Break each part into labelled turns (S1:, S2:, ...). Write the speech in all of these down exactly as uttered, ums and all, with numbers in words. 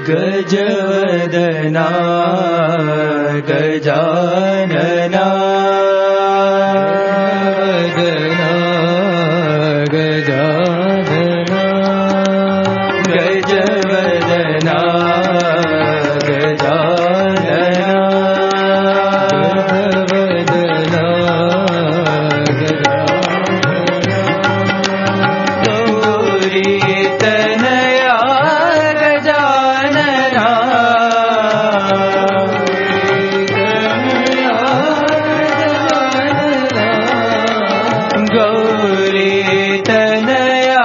S1: गजवदना गजानना गजना गजानना गजवदना गजानना गजवदना गौरी तनया गजानना गौरी तनया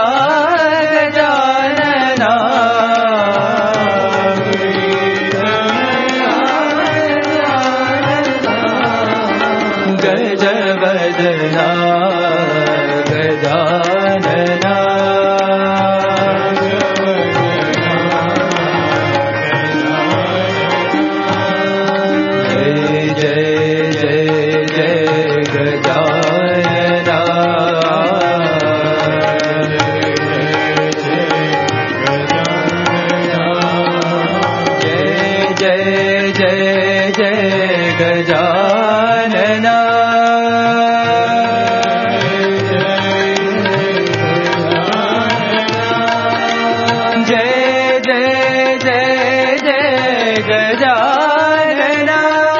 S1: गजानना गजवदना गजानना जय जय जय जय गजानना जय जय जय गजानना जय जय जय जय गजानना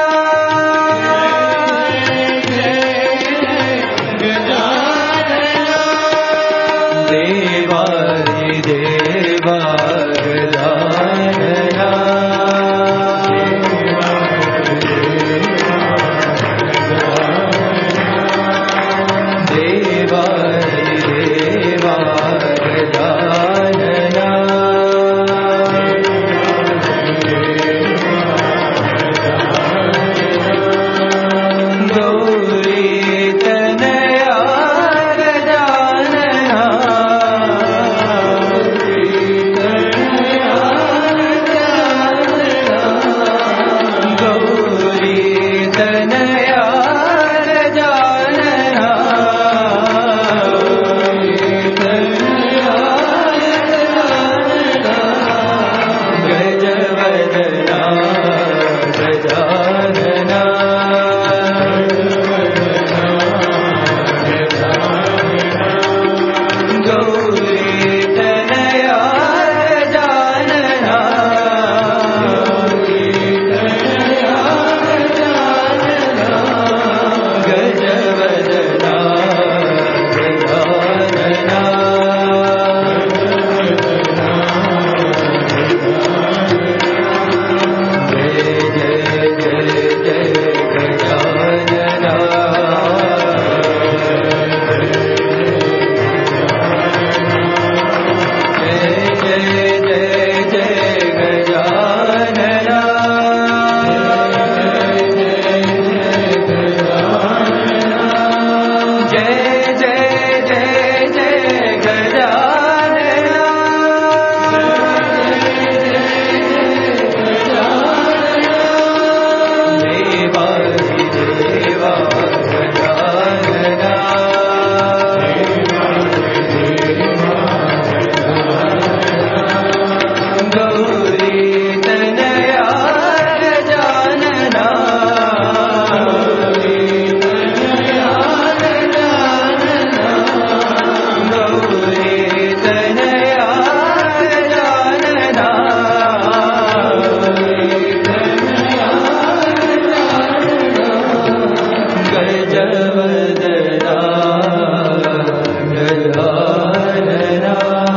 S1: देवादि देवा गजानना देवादि देवा गजानना गौरी तनया गजानना गौरी तनया गजानना गजवदना गजानना गौरी तनया गजानना गजवदना गजानना जय जय जय जय गजानना जय जय जय जय गजानना जय जय जय जय गजानना देवादि देवा गजानना गौरी तनया गजानना गौरी तनया गजानना गजवदना गजानना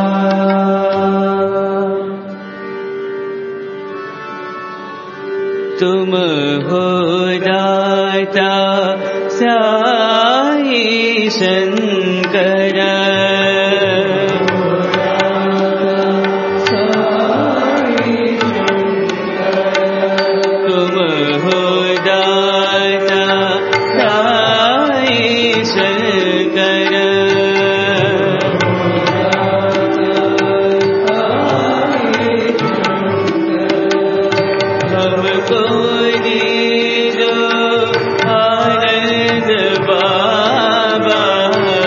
S1: तुम हो दाता साई शंकर तुम हो दाता साई शंकर हमको दीजो आनंद बाबा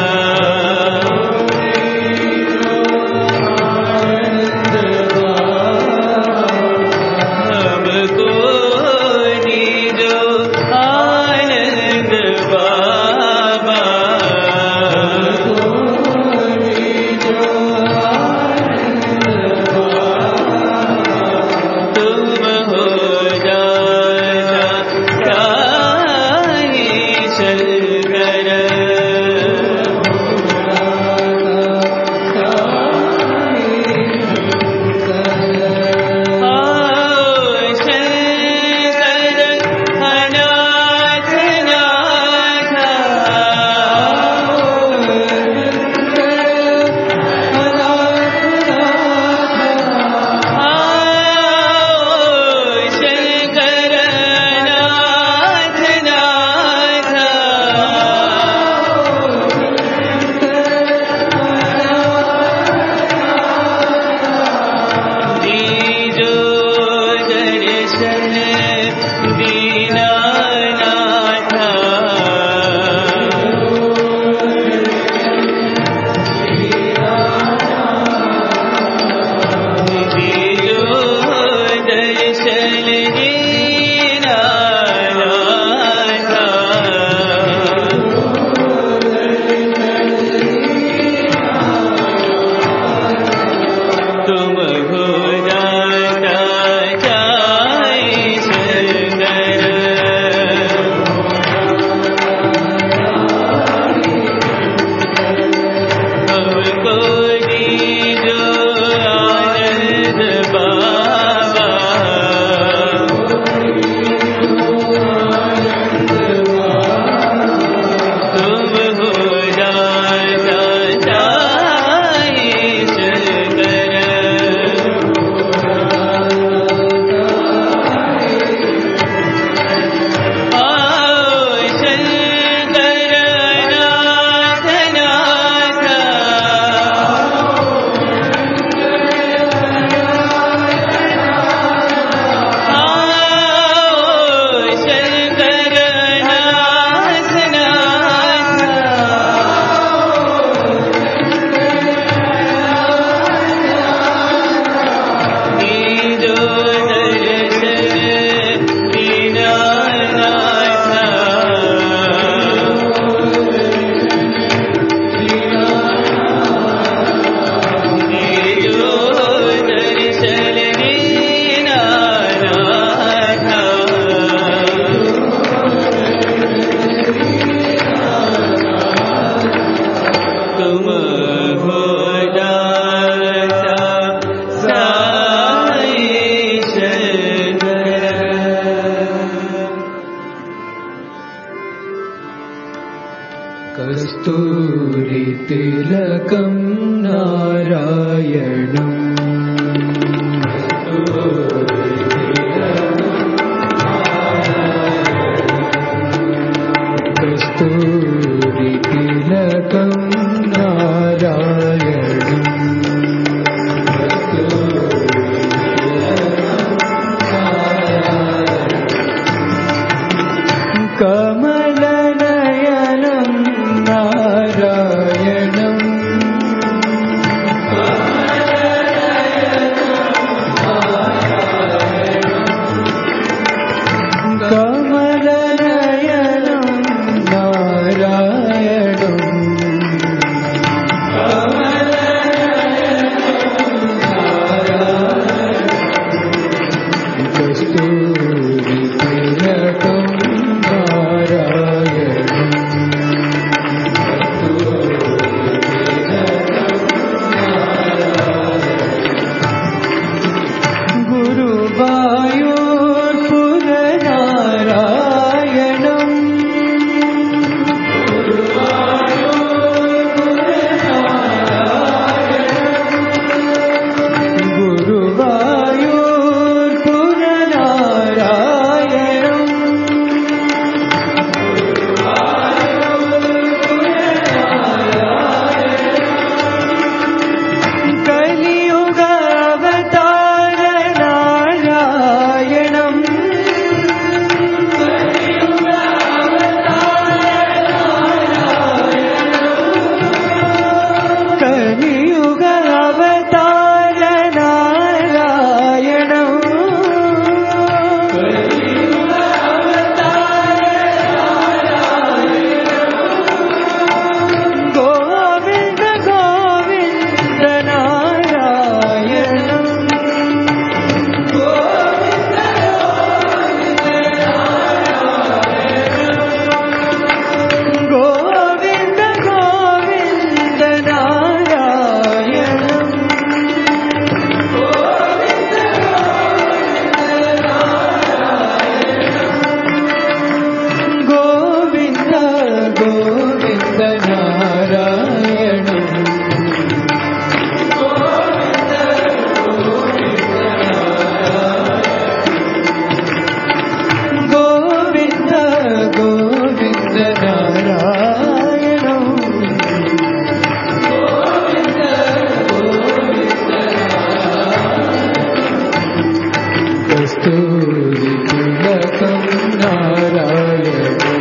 S2: कस्तूरी तिलकं नारायणं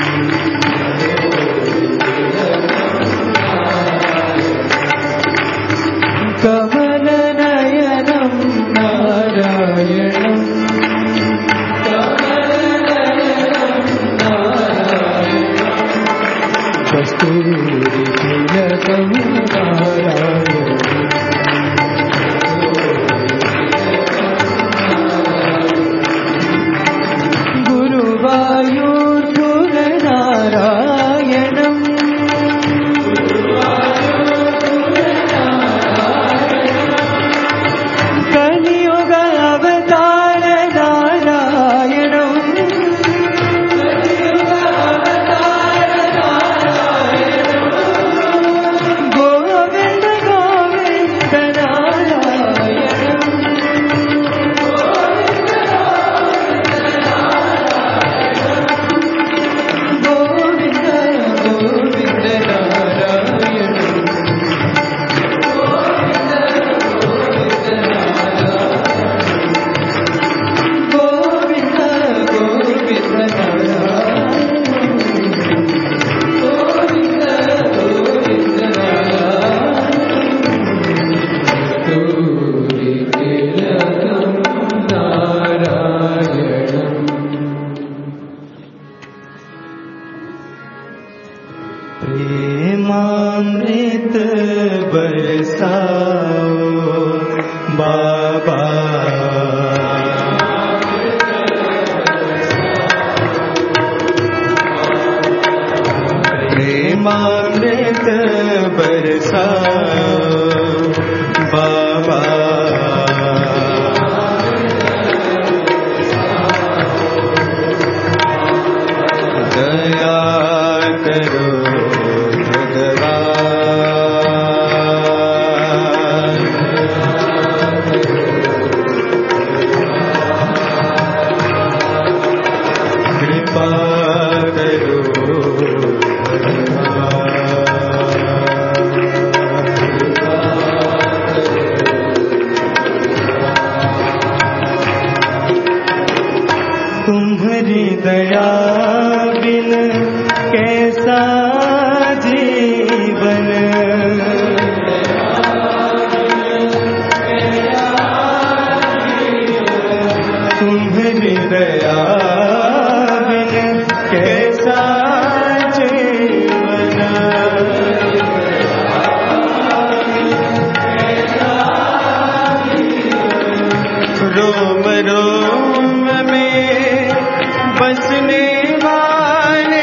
S2: कमलनयनं नारायणं कस्तूरी तिलकं नारायणं गुरुवायूरनारायणं कलियुग अवतार नारायणं गोविंद गोविंद नारायणं गोविंद गोविंद नारायणं गोविंद गोविंद प्रेमामृत बरसाओ बाबा प्रेमामृत बरसाओ बाबा दया करो कृपा करो तुम्हारी दया बिन कैसा जीवन तुम्हारी दया बिन कैसा जीवन रोम रोम में बसने वाले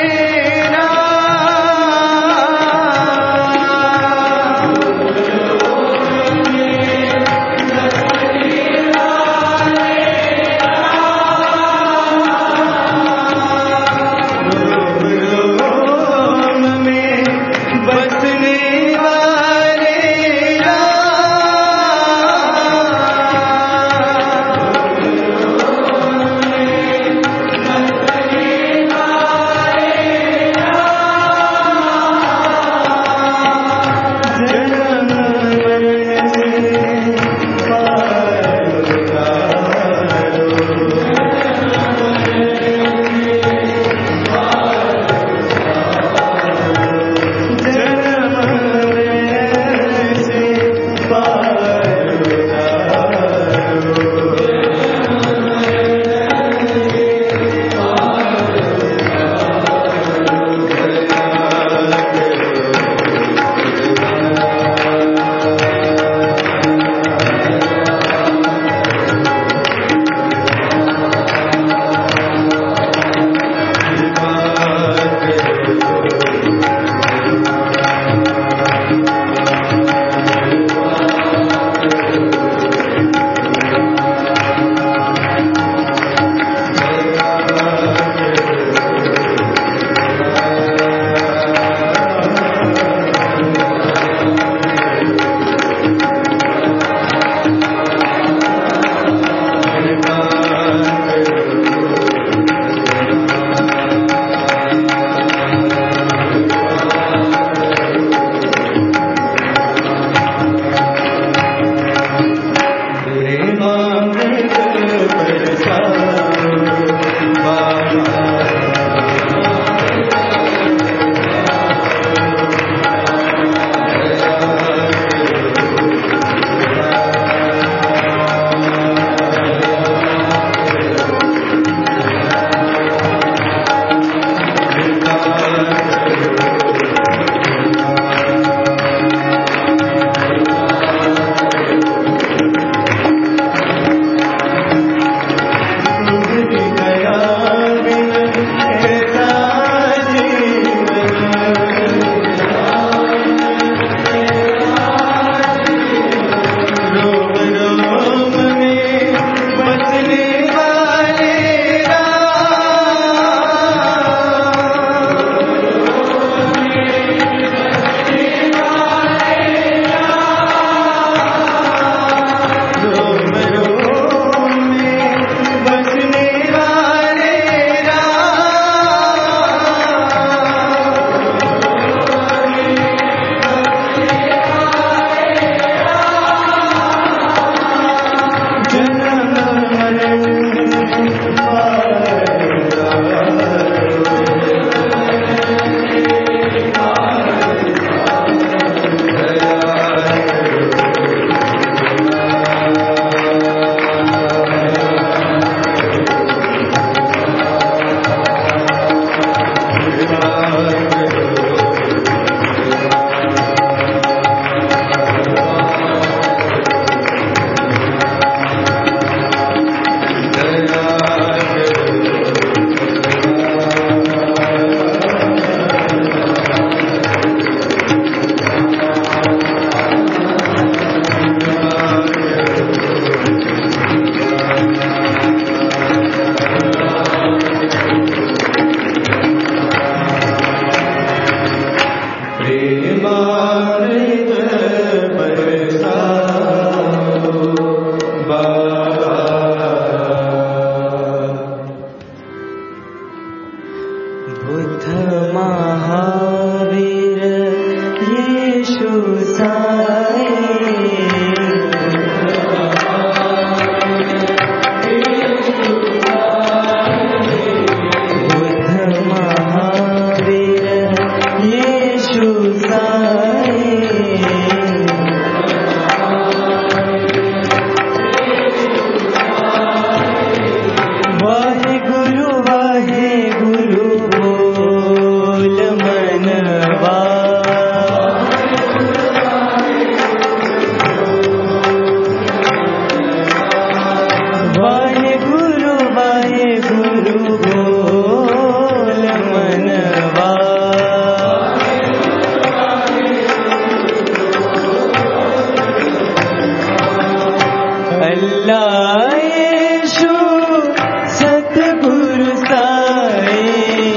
S2: अल्लाह यीशु सतगुरु साईं।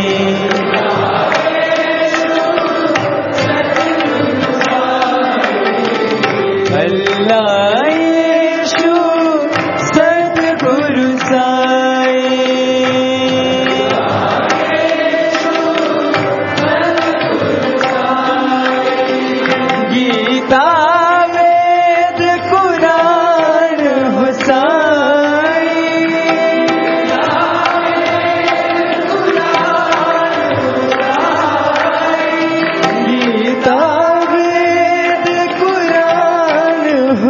S2: अल्लाह यीशु सतगुरु साईं। गीता वेद कुरान हो साईं। गीता वेद कुरान हो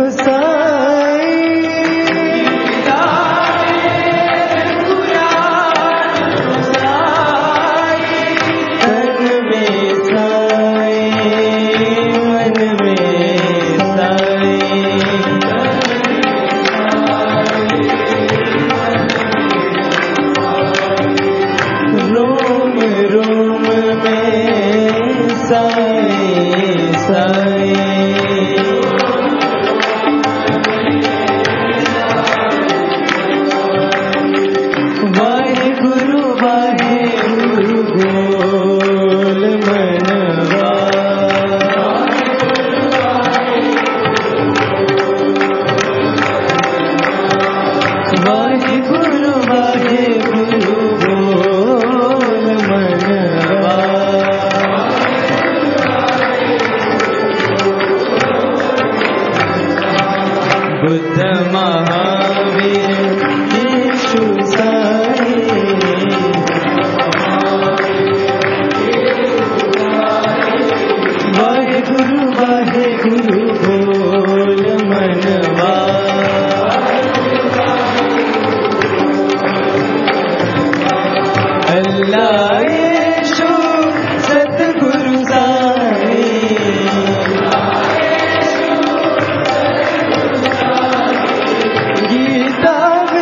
S2: बुद्ध महावीर यीशु साईं। वाहे गुरु वाहे गुरु बोल मनवा। अल्लाह यीशु सतगुरु साईं। गीता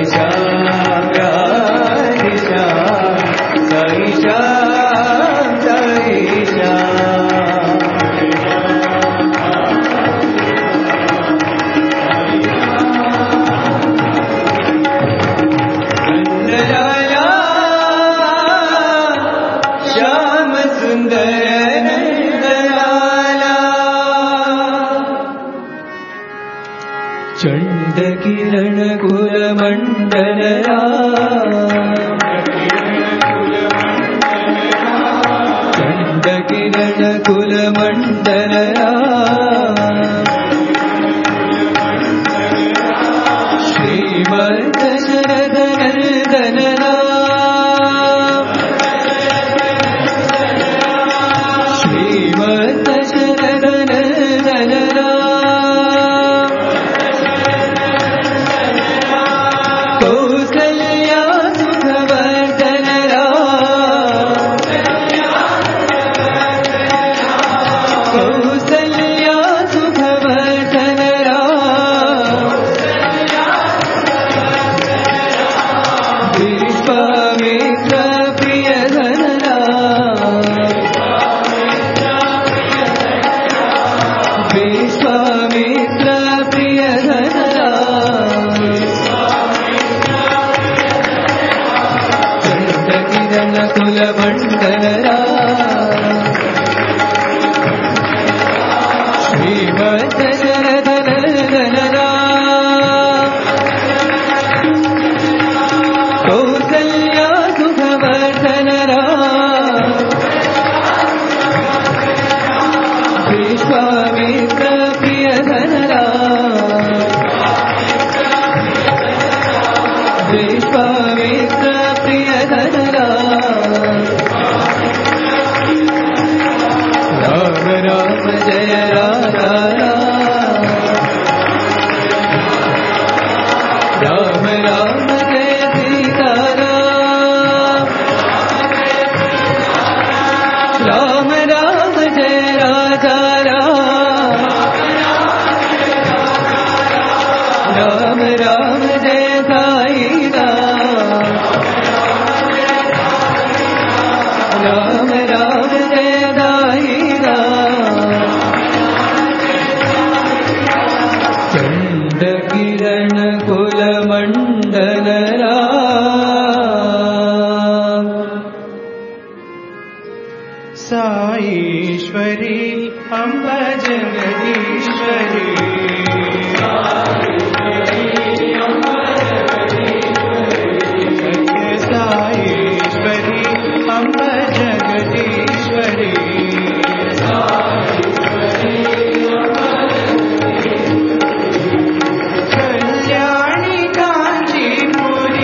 S2: श्याम राधे श्याम साई श्याम साई श्याम नंदलाला श्याम सुंदर नंदलाला चंड किरण कुल मंडलरा चंड किरण कुल मंडलरा श्रीमद शरद नंदनरा श्रीमद शरद नंदनरा कौसल्या सुखवर्धनरा कौसल्या सुखवर्धनरा विश्वामित्र प्रियधनरा विश्वामित्र प्रियधनरा चंडकिरण कुल मंडलरा श्रीमद शरद नंदनरा कौसल्या सुखवर्धनरा विश्वामित्र प्रियधनरा विश्वामित्र प्रियधनरा राम राम जय राधा राम राम जय सीताराम राम राम जय राधा राम राम जय साई राम राम राम जय दाई राम चंड किरण कुल मंडलरा साईश्वरी अम्ब जगदीश्वरी साईश्वरी अम्ब जगदीश्वरी कल्याणी कांचीपुरी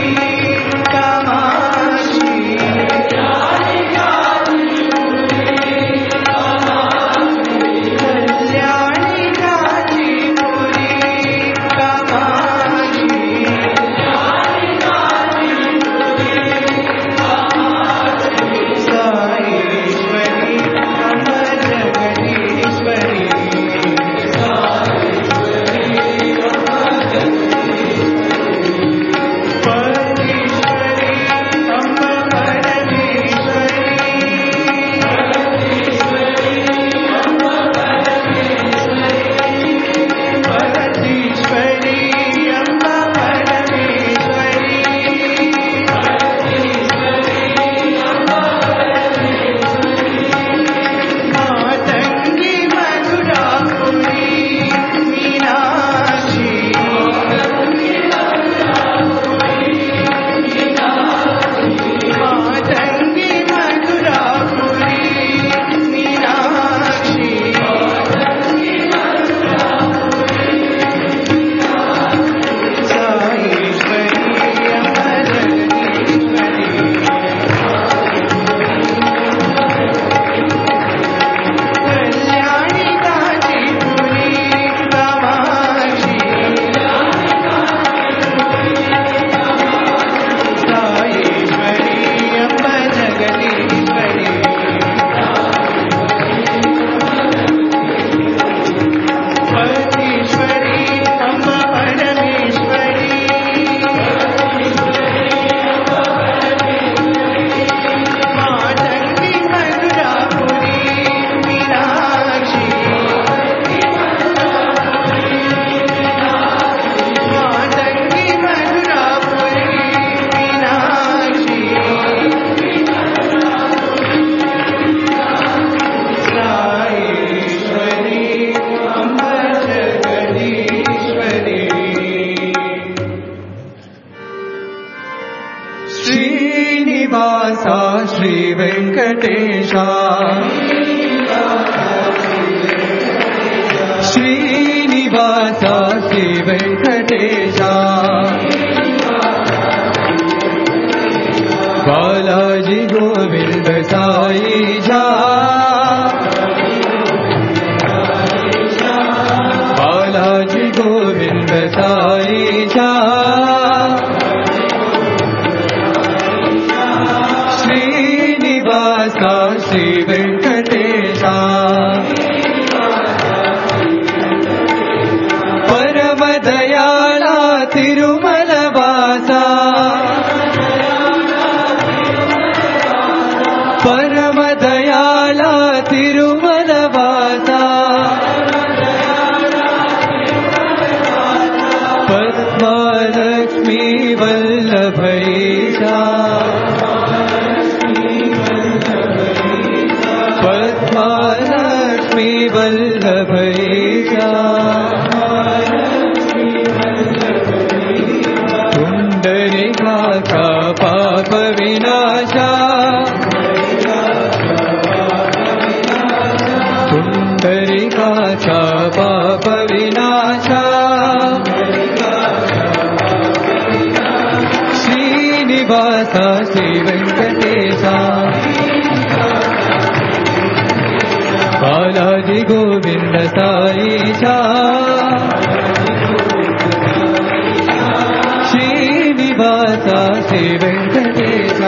S2: శ్రీనివాస శ్రీ వెంకటేశ శ్రీనివాస శ్రీ వెంకటేశ బాలాజీ గోవింద సాయి జా బాలాజీ గోవింద సాయి జా శ్రీనివాస శ్రీ వెంకటేశ పరమ దయాళ తిరుమల వాస పరమ దయాళ తిరుమల వాస పద్మలక్ష్మీ వల్లభైష పద్మలక్ష్మీ వల్లభైష పుండరీకాక్ష పాప వినాశ పుండరీకాక్ష పాప వినాశ శ్రీనివాస శ్రీ వెంకటేశ బాలాజీ గోవింద సాయి జా శ్రీనివాస శ్రీ వెంకటేశ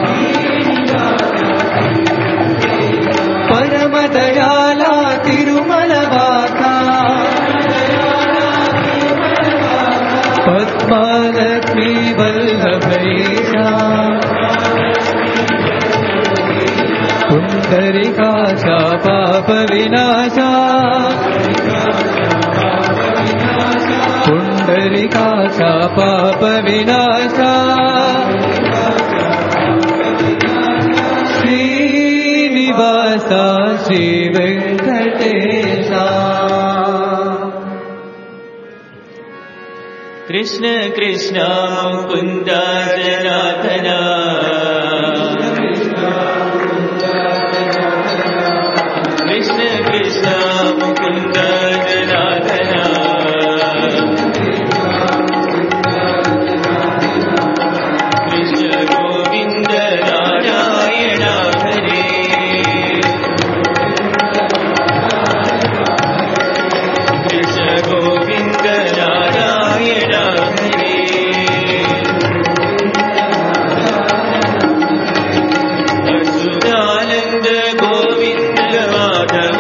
S2: పరమ దయాళ తిరుమల వాస పద్మలక్ష్మీ వల్లభైష పుండరీకాక్ష పాప వినాశ పుండరీకాక్ష పాప వినాశ శ్రీనివాస శ్రీ వెంకటేశ
S1: కృష్ణ కృష్ణ ముకుంద జనార్దన కృష్ణ కృష్ణ ముకుంద జనార్దన కృష్ణ గోవింద నారాయణ హరే కృష్ణ గోవింద నారాయణ హరే అచ్యుతానంద గోవింద మాధవ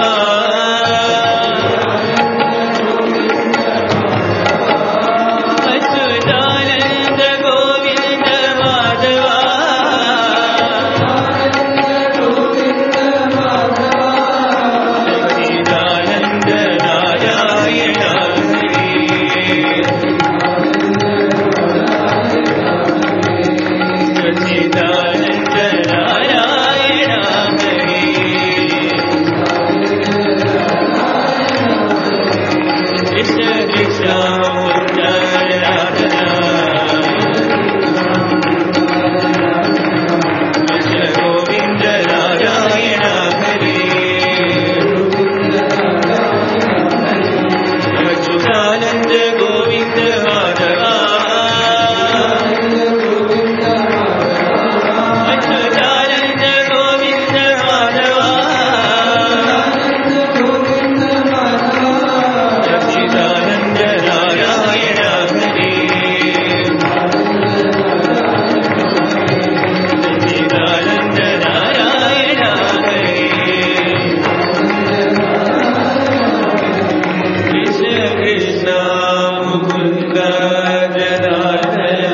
S1: అచ్యుతానంద గోవింద మాధవ సచ్చిదానంద నారాయణ సచ్చిదానంద నారాయణ హరే కృష్ణ కృష్ణ ముకుంద జనార్దన కృష్ణ గోవింద నారాయణ హరే అచ్యుతానంద గోవింద మాధవ అచ్యుతానంద గోవింద మాధవ సచ్చిదానంద నారాయణ హరే సచ్చిదానంద నారాయణ హరే కృష్ణ కృష్ణ ముకుంద జనార్దన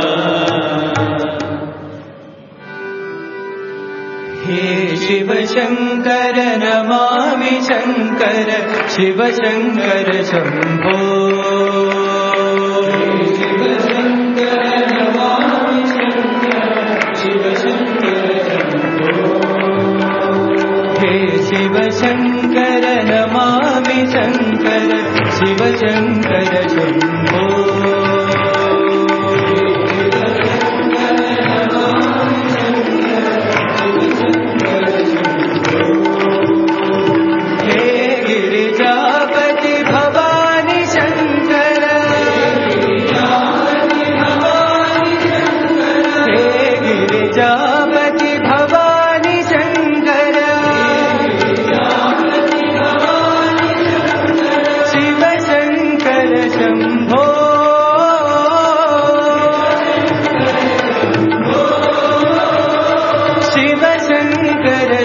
S2: हे शिव शंकर नमामि शंकर शिव शंकर शंभो शिव शंकर नमामि शंकर शिव शंकर शंभो हे शिव शंकर नमामि शंकर शिव शंकर शंभो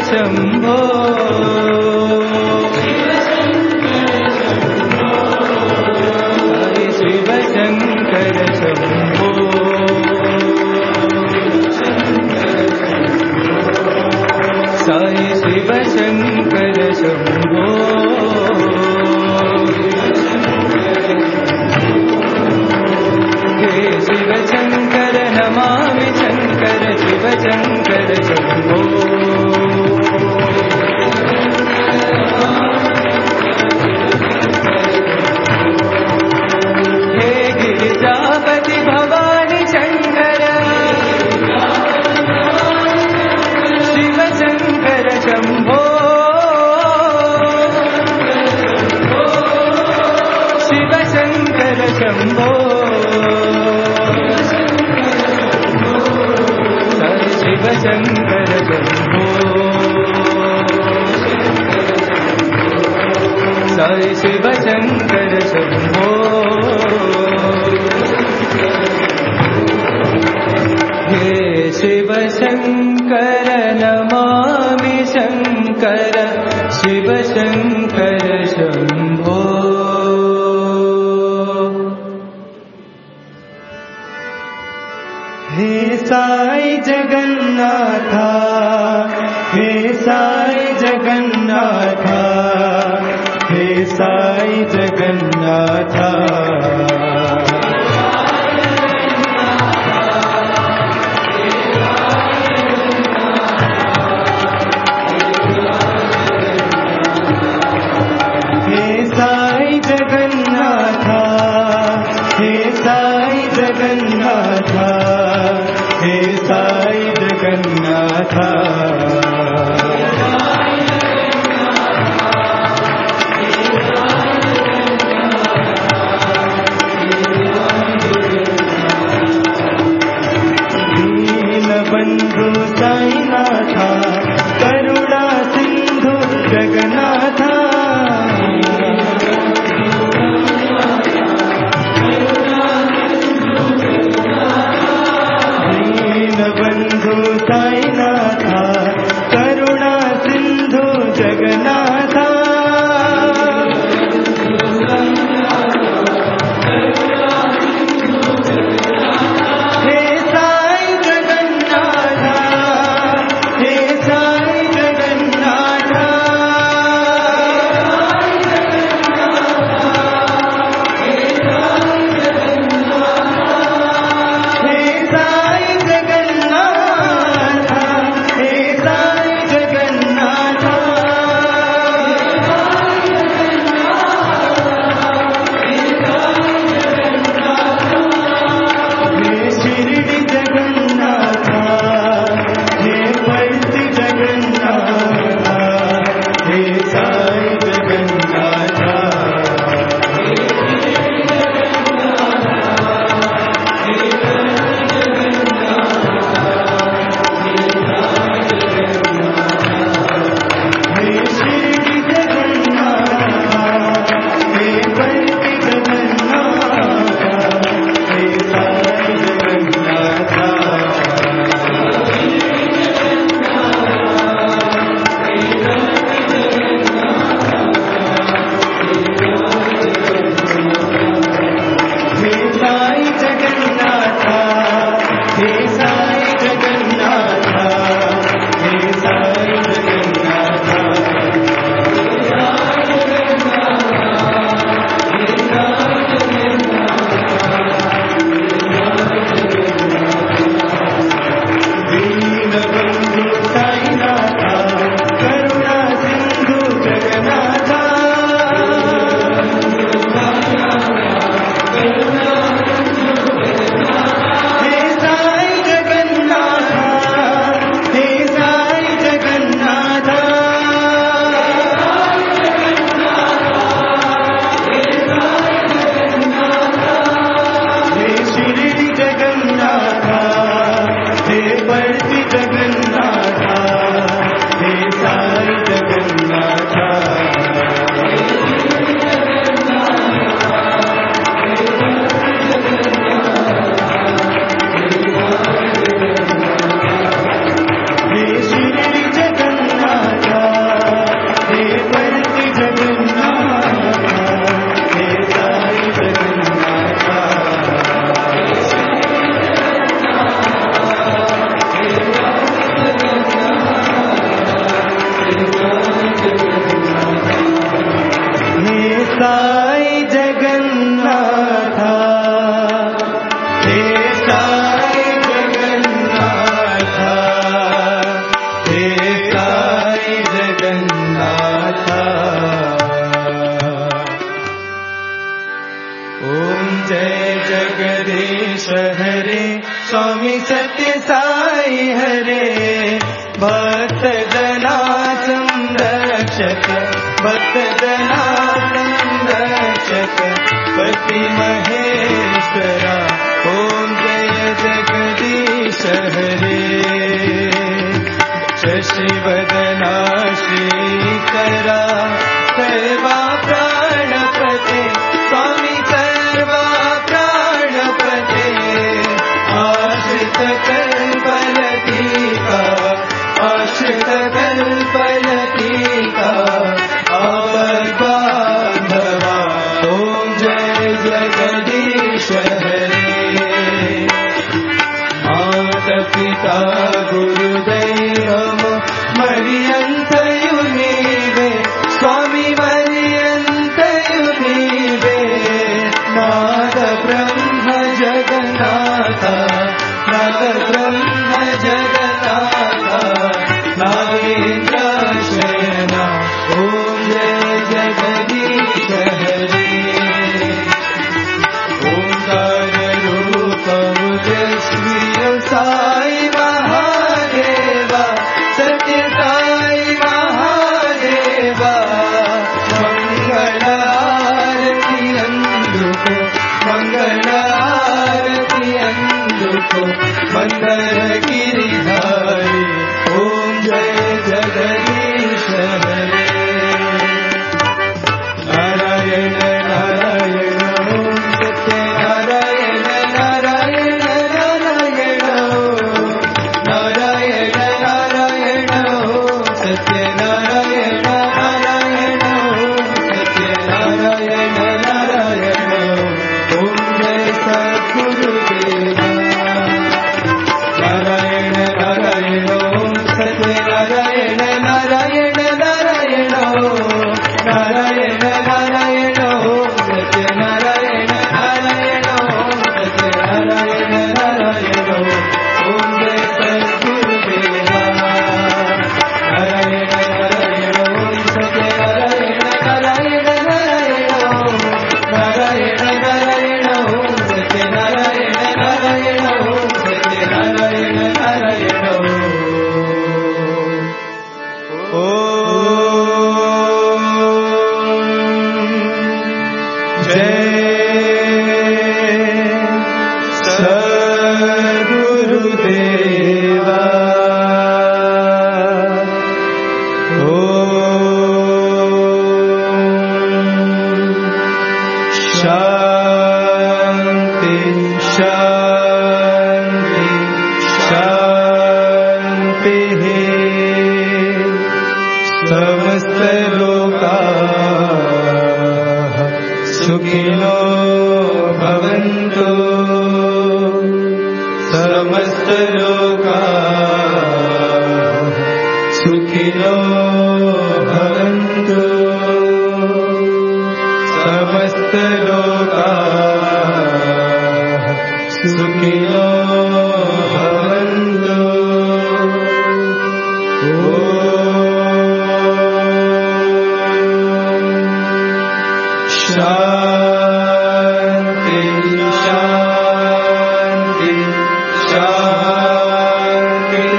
S2: शंभो शिव शंकर शंभो साई शिव शंकर शंभो हे शिव शंकर नमामि शंकर शिव शंकर शंभो हे गिरिजापति भवानी शंकर शिव शंकर शंभो शिव शंकर शंभो शिव शंकर शंभो साई शिव शंकर शंभो हे शिव शंकर नमामि शंकर शिव शंकर शंभो हे साई जगन्नाथा हे साई जगन्नाथा हे साई जगन्नाथा हे साई जगन्नाथा हे साई जगन्नाथा हे साई जगन्नाथा दीनबंधु साईनाथा करुणा सिंधु जगन्नाथा दीनबंधु साईनाथा करुणा सिंधु जगन्नाथा हे साई जगन्नाथा हे साई जगन्नाथा हे साई जगन्नाथा हे साई जगन्नाथा स्वामी सत्य साई हरे भक्त जना संरक्षक भक्त जना संरक्षक पति महेश्वरा ओम जय जगदीश हरे शशि वदना श्रीकरा सर्वा प्राणपते स्वामी सर्वा प्राणपते आश्रित कल्पलतिका आश्रित कल्पलतिका आवद्बान्धवा ओम जय जगदीश हरे माता पिता गुरुदैवम मरियन्तयु नीवे स्वामी मरियन्तयु नीवे नाद ब्रह्म जगन्नाथ नाद ब्रह्म जगन्नाथ नागेन्द्र शयना ओम जय जगदीश हरे ओंकार रूप तेजस्वी साई महादेवा सत्य साई महादेवा मंगल आरती अंदुको मंगल आरती अंदुको मंगल गिरिधारी ओम जय जगदीश हरे नारायण नारायण ओम सत्य नारायण नारायण नारायण नारायण नारायण ओम सत्य नारायण नारायण सत्य नारायण नारायण ओम जय सद्गुरुदेवा नारायण नारायण ओम सत्य नारायण नारायण नारायण नारायण नारायण ओम सत्य नारायण नारायण सत्य नारायण नारायण ओम जय सद्गुरुदेवा नारायण नारायण ओम सत्य नारायण नारायण नारायण नारायण नारायण ओम सत्य नारायण नारायण ओम सत्य नारायण नारायण ओम जय सद्गुरुदेवा शांति शांति शांति समस्त लोकाः सुखिनो भवन्तु समस्त लोकाः सुखिनो भवन्तु समस्त लोकाः सुखिनो भवन्तु शांति शांति शांति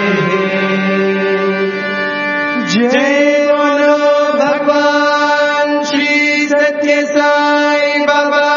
S2: जय बोलो भगवान श्री सत्य साई बाबा